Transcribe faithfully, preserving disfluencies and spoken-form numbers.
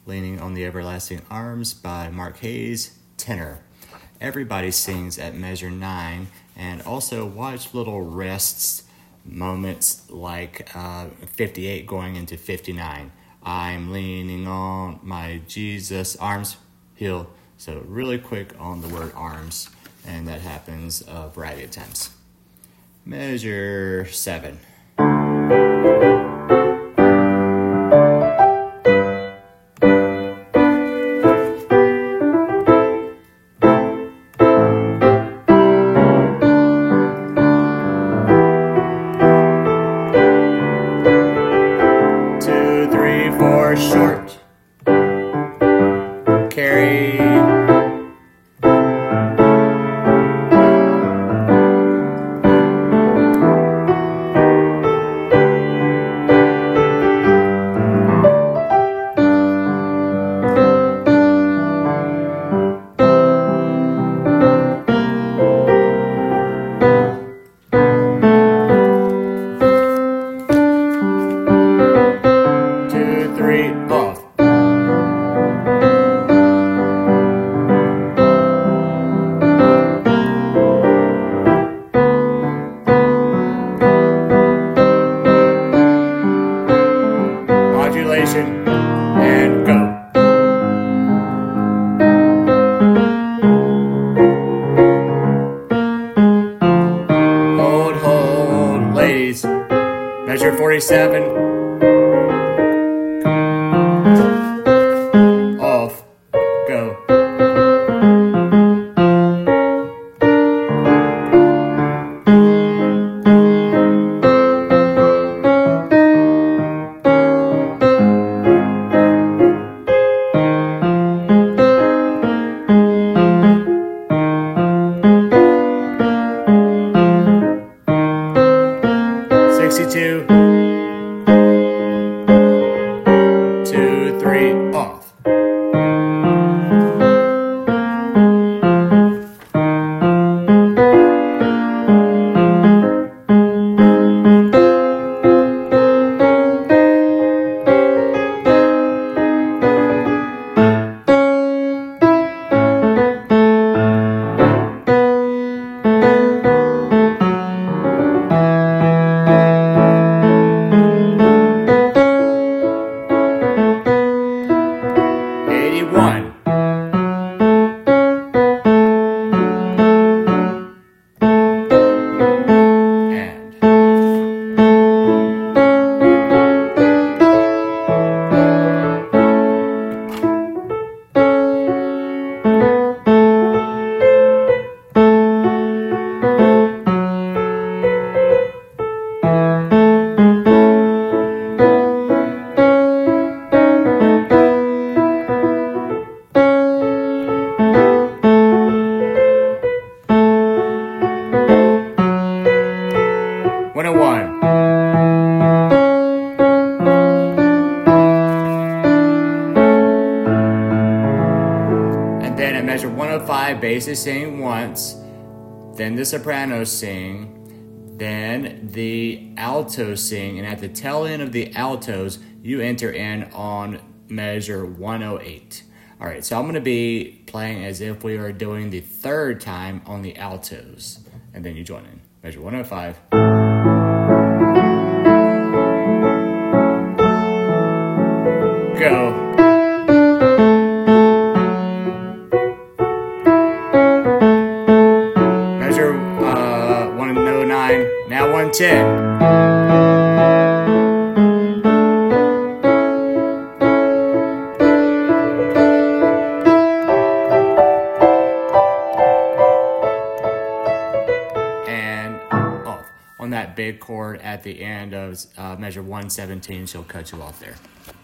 Leaning on the Everlasting Arms by Mark Hayes, tenor. Everybody sings at measure nine, and also watch little rests, moments like uh, fifty-eight going into fifty-nine. I'm leaning on my Jesus arms, heel. So really quick on the word arms, and that happens a variety of times. Measure seven. Four short, carry, two, three, off. Modulation, and go. Hold, hold, ladies. Measure forty-seven. Off, go. sixty-two, two, three, off. eighty-one. one oh one. And then at measure one oh five, basses sing once, then the sopranos sing, then the altos sing, and at the tail end of the altos, you enter in on measure one oh eight. All right, so I'm going to be playing as if we are doing the third time on the altos, and then you join in. Measure one oh five. Go. Measure uh, one oh nine, now one ten. And off. On that big chord at the end of uh, measure one seventeen, she'll cut you off there.